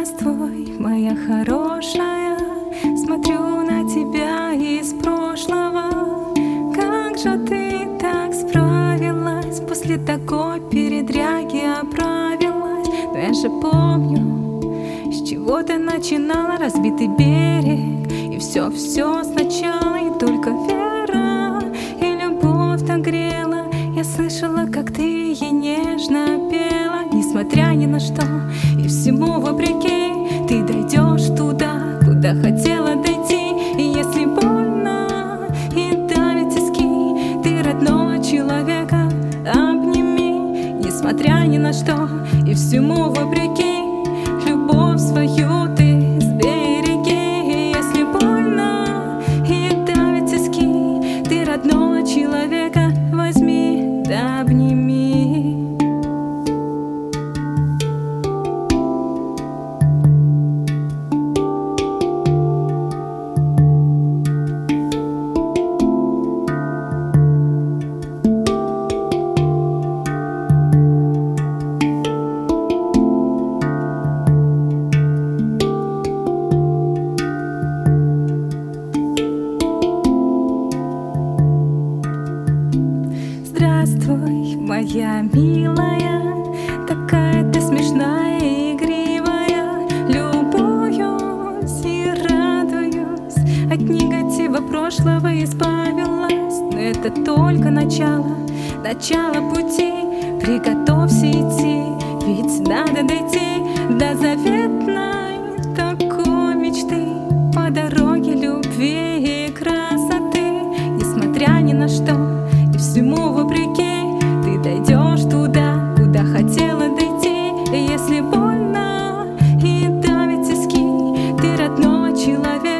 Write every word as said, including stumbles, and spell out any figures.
Здравствуй, моя хорошая, смотрю на тебя из прошлого. Как же ты так справилась, после такой передряги оправилась? Но я же помню, с чего ты начинала, разбитый берег. И все-все сначала, и только вера и любовь так грела. Я слышала, как ты ей нежно пела. Несмотря ни на что и всему вопреки, ты дойдешь туда, куда хотела дойти. И если больно и давит тиски, ты родного человека обними. Несмотря ни на что и всему вопреки, любовь свою ты сбереги. И если больно и давит тиски, ты родного человека возьми да обними. Здравствуй, моя милая, такая ты смешная и игривая. Любуюсь и радуюсь, от негатива прошлого избавилась. Но это только начало, начало пути. Приготовься идти, ведь надо дойти до заветной такой мечты. По дороге любви и красоты, несмотря ни на что и всему вопреки, ты дойдешь туда, куда хотела дойти. И если больно и давит тиски, ты родного человека